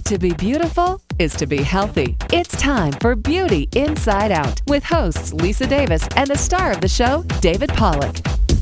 To be beautiful is to be healthy. It's time for Beauty Inside Out with hosts Lisa Davis and the star of the show, David Pollack.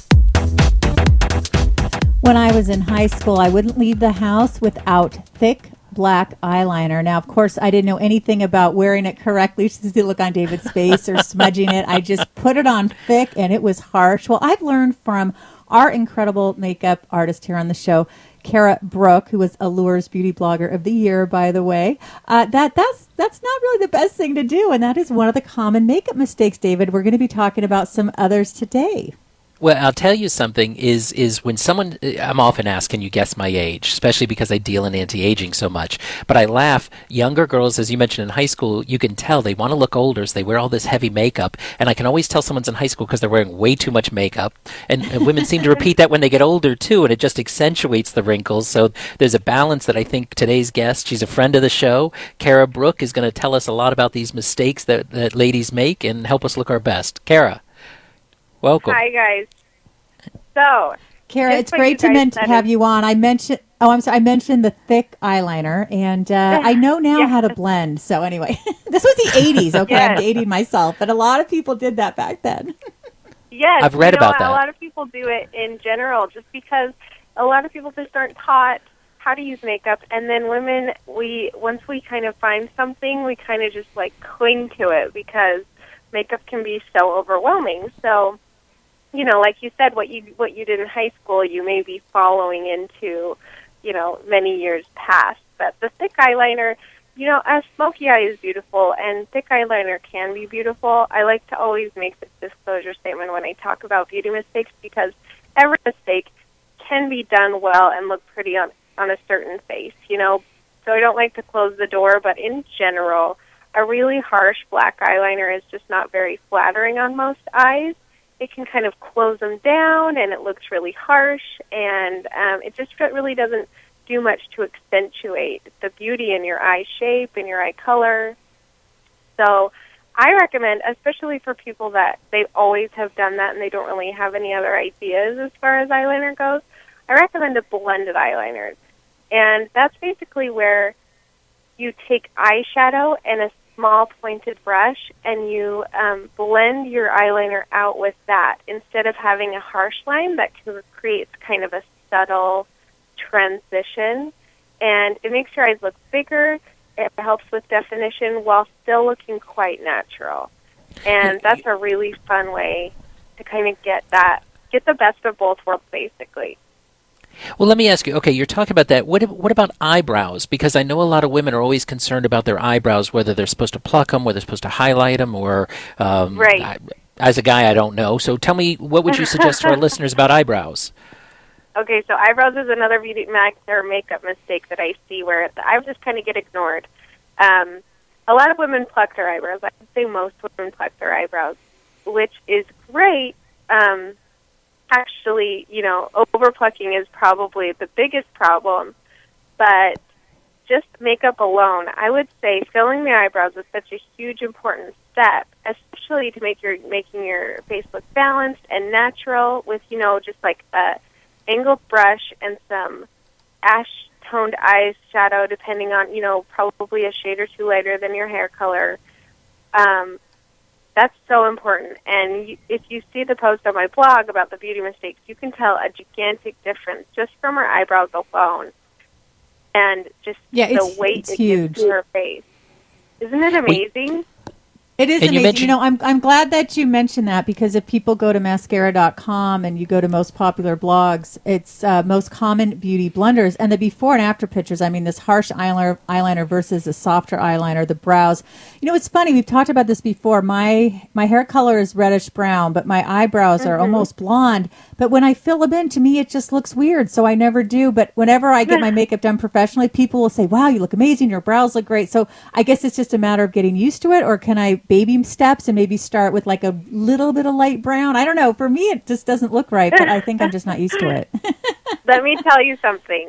When I was in high school, I wouldn't leave the house without thick black eyeliner. Now, of course, I didn't know anything about wearing it correctly. You should see the look on David's face or smudging it. I just put it on thick and it was harsh. Well, I've learned from our incredible makeup artist here on the show, Kara Brooke, who was Allure's Beauty Blogger of the Year, by the way, that's not really the best thing to do. And that is one of the common makeup mistakes, David. We're going to be talking about some others today. Well, I'll tell you something is when someone, I'm often asked, can you guess my age, especially because I deal in anti-aging so much. But I laugh. Younger girls, as you mentioned in high school, you can tell they want to look older, so they wear all this heavy makeup. And I can always tell someone's in high school because they're wearing way too much makeup. And women seem to repeat that when they get older, too, and it just accentuates the wrinkles. So there's a balance that I think today's guest, she's a friend of the show, Kara Brooke, is going to tell us a lot about these mistakes that ladies make and help us look our best. Kara. Welcome. Hi, guys. So, Kara, it's great to have you on. I mentioned the thick eyeliner, and I know now how to blend. So anyway, this was the 80s. Okay, yes. I'm dating myself, but a lot of people did that back then. Yes, I've read about that. A lot of people do it in general, just because a lot of people just aren't taught how to use makeup, and then women, once we kind of find something, we kind of just like cling to it because makeup can be so overwhelming. So, you know, like you said, what you did in high school, you may be following into, you know, many years past. But the thick eyeliner, you know, a smoky eye is beautiful, and thick eyeliner can be beautiful. I like to always make this disclosure statement when I talk about beauty mistakes, because every mistake can be done well and look pretty on a certain face, you know. So I don't like to close the door, but in general, a really harsh black eyeliner is just not very flattering on most eyes. It can kind of close them down, and it looks really harsh, and it just really doesn't do much to accentuate the beauty in your eye shape and your eye color. So I recommend, especially for people that they always have done that and they don't really have any other ideas as far as eyeliner goes, I recommend a blended eyeliner. And that's basically where you take eyeshadow and a small pointed brush, and you blend your eyeliner out with that instead of having a harsh line that creates kind of a subtle transition. And it makes your eyes look bigger. It helps with definition while still looking quite natural. And that's a really fun way to kind of get the best of both worlds, basically. Well, let me ask you, okay, you're talking about that. What about eyebrows? Because I know a lot of women are always concerned about their eyebrows, whether they're supposed to pluck them, whether they're supposed to highlight them, or right. As a guy, I don't know. So tell me, what would you suggest to our listeners about eyebrows? Okay, so eyebrows is another beauty or makeup mistake that I see where the eyebrows just kind of get ignored. A lot of women pluck their eyebrows. I would say most women pluck their eyebrows, which is great. Actually, you know, overplucking is probably the biggest problem, but just makeup alone, I would say filling the eyebrows is such a huge, important step, especially to making your face look balanced and natural with, you know, just like a angled brush and some ash-toned eyeshadow, depending on, you know, probably a shade or two lighter than your hair color. That's so important. And if you see the post on my blog about the beauty mistakes, you can tell a gigantic difference just from her eyebrows alone. And just the weight it gives to her face. Isn't it amazing? It is amazing. You know, I'm glad that you mentioned that, because if people go to mascara.com and you go to most popular blogs, it's most common beauty blunders, and the before and after pictures. I mean, this harsh eyeliner versus a softer eyeliner, the brows. You know, it's funny. We've talked about this before. My hair color is reddish brown, but my eyebrows are almost blonde. But when I fill them in, to me, it just looks weird. So I never do. But whenever I get my makeup done professionally, people will say, wow, you look amazing. Your brows look great. So I guess it's just a matter of getting used to it. Or can I baby steps and maybe start with like a little bit of light brown? I don't know. For me, it just doesn't look right. But I think I'm just not used to it. Let me tell you something.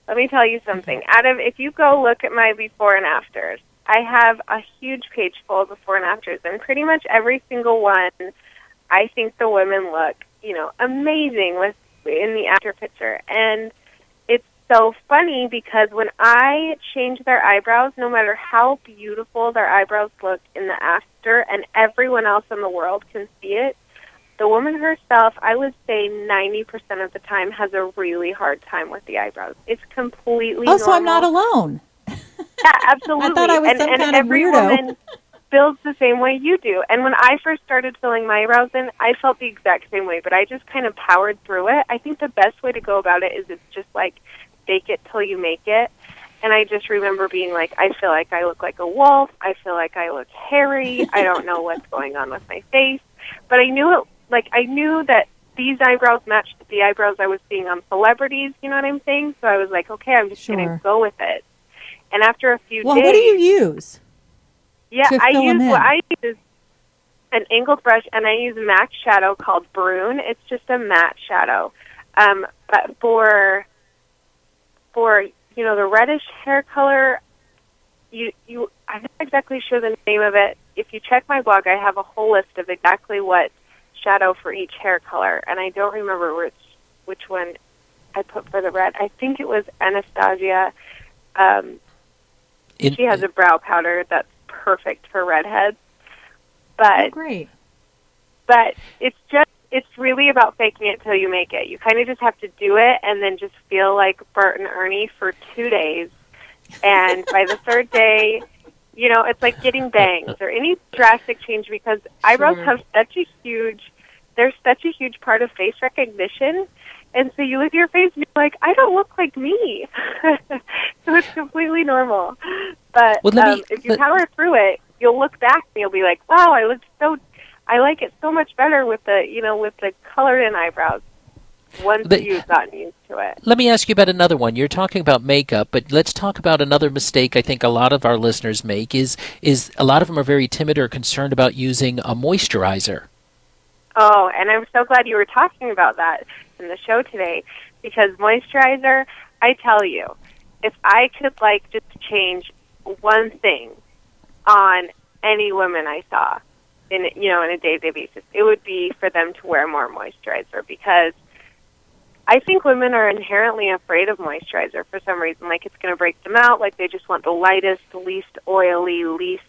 If you go look at my before and afters, I have a huge page full of before and afters. And pretty much every single one, I think the women look, you know, amazing in the after picture. And so funny because when I change their eyebrows, no matter how beautiful their eyebrows look in the after, and everyone else in the world can see it, the woman herself, I would say 90% of the time, has a really hard time with the eyebrows. It's completely normal. So I'm not alone. Yeah, absolutely. I thought I was some kind of every weirdo. Woman builds the same way you do. And when I first started filling my eyebrows in, I felt the exact same way, but I just kind of powered through it. I think the best way to go about it is it's just like fake it till you make it. And I just remember being like, I feel like I look like a wolf. I feel like I look hairy. I don't know what's going on with my face. But I knew I knew that these eyebrows matched the eyebrows I was seeing on celebrities, you know what I'm saying? So I was like, okay, I'm just going to go with it. And after a few days... Well, what do you use? Yeah, I use an angled brush, and I use a MAC shadow called Brune. It's just a matte shadow. But for the reddish hair color, I'm not exactly sure the name of it. If you check my blog, I have a whole list of exactly what shadow for each hair color, and I don't remember which one I put for the red. I think it was Anastasia. She has a brow powder that's perfect for redheads. But great. But it's really about faking it till you make it. You kind of just have to do it and then just feel like Bert and Ernie for 2 days. And by the third day, it's like getting bangs or any drastic change, because eyebrows have they're such a huge part of face recognition. And so you look at your face and you're like, I don't look like me. So it's completely normal. But if you power through it, you'll look back and you'll be like, wow, I like it so much better with the colored in eyebrows once you've gotten used to it. Let me ask you about another one. You're talking about makeup, but let's talk about another mistake I think a lot of our listeners make is a lot of them are very timid or concerned about using a moisturizer. Oh, and I'm so glad you were talking about that in the show today, because moisturizer, I tell you, if I could just change one thing on any woman I saw in a day-to-day basis, it would be for them to wear more moisturizer, because I think women are inherently afraid of moisturizer for some reason. Like, it's going to break them out. Like, they just want the lightest, least oily, least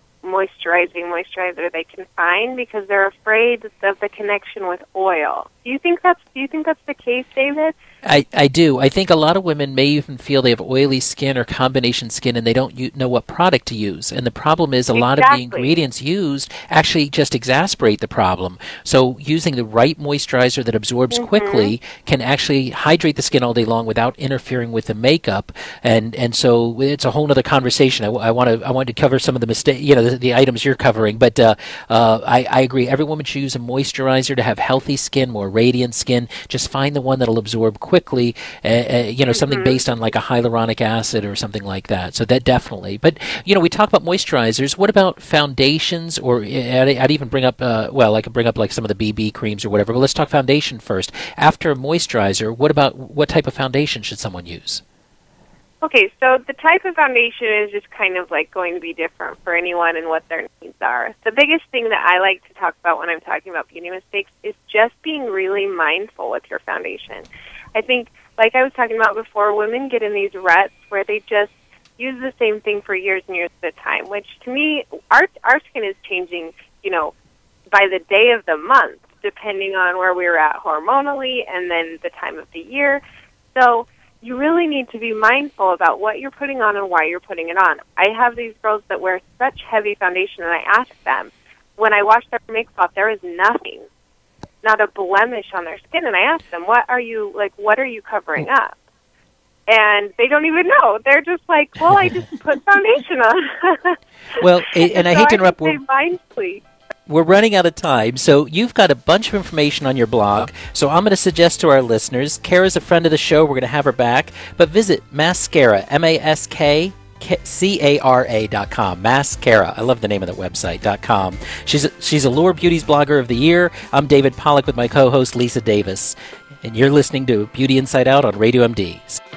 moisturizer they can find, because they're afraid of the connection with oil. Do you think that's the case, David? I do. I think a lot of women may even feel they have oily skin or combination skin and they don't know what product to use. And the problem is a lot of the ingredients used actually just exacerbate the problem. So using the right moisturizer that absorbs quickly can actually hydrate the skin all day long without interfering with the makeup. And so it's a whole other conversation. I want to cover some of the mistakes, the items you're covering. But I agree. Every woman should use a moisturizer to have healthy skin, more radiant skin. Just find the one that'll absorb quickly, something based on like a hyaluronic acid or something like that. So that definitely. But, we talk about moisturizers. What about foundations? Or I'd even bring up, I could bring up like some of the BB creams or whatever. But let's talk foundation first. After a moisturizer, what type of foundation should someone use? Okay, so the type of foundation is just kind of like going to be different for anyone and what their needs are. The biggest thing that I like to talk about when I'm talking about beauty mistakes is just being really mindful with your foundation. I think, like I was talking about before, women get in these ruts where they just use the same thing for years and years at a time, which to me, our skin is changing, by the day of the month, depending on where we're at hormonally and then the time of the year. So you really need to be mindful about what you're putting on and why you're putting it on. I have these girls that wear such heavy foundation, and I ask them, when I wash their makeup off, there is nothing, not a blemish on their skin, and I ask them, what are you covering up? And they don't even know. They're just like, well, I just put foundation on. Well, and I hate to interrupt. We're running out of time, so you've got a bunch of information on your blog. So I'm going to suggest to our listeners, Kara's a friend of the show. We're going to have her back. But visit Maskcara, MASKCARA.com. Maskcara. I love the name of that website.com. She's Allure Beauty's Blogger of the Year. I'm David Pollack with my co-host Lisa Davis. And you're listening to Beauty Inside Out on Radio MD.